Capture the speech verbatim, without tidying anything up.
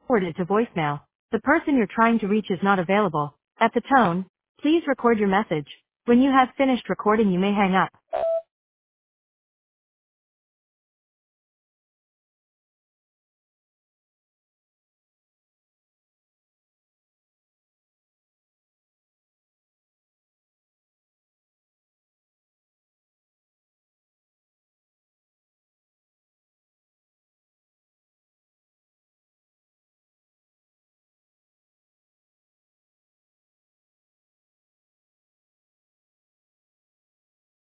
forwarded to voicemail. The person you're trying to reach is not available. At the tone, please record your message. When you have finished recording, you may hang up.